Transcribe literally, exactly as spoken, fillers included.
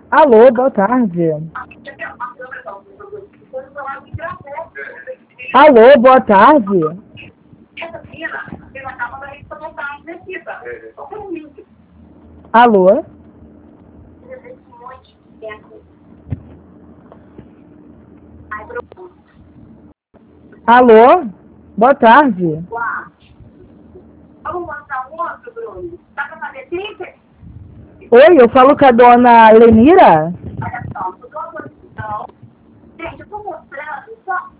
Alô, boa tarde. Alô, boa tarde. Alô? Alô? Boa tarde. Oi, eu falo com a dona Lenira?